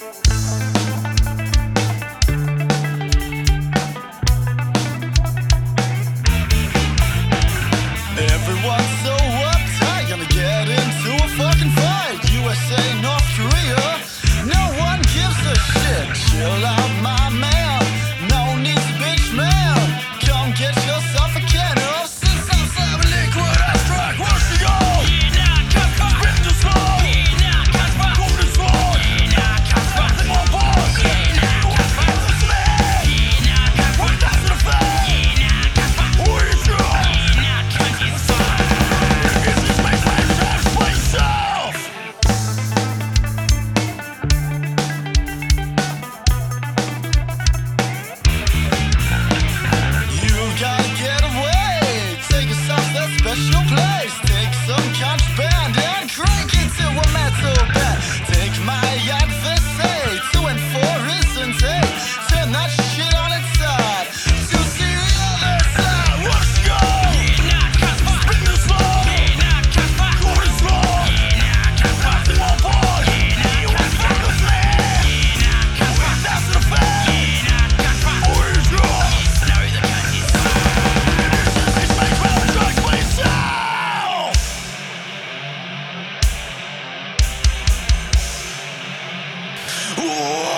Everyone's so uptight, gonna get into a fucking fight. USA, North Korea, no one gives a shit. Chill out, my man, no need to bitch, man. Come get yourself a can of some liquid abstract. Where's she go? Spin the slow. Go this road. Nothing more boss. It's me. What does it affect? Who is you? Special place, take some contraband and crank it to a metal bed. Take my adversary, 2 and 4 isn't 8. Turn that shit on its side to see the other side. Let's go! Spin the slow. Go this road. Nothing more bored. You have found the flame. That's the fact. Who is yours? Whoa!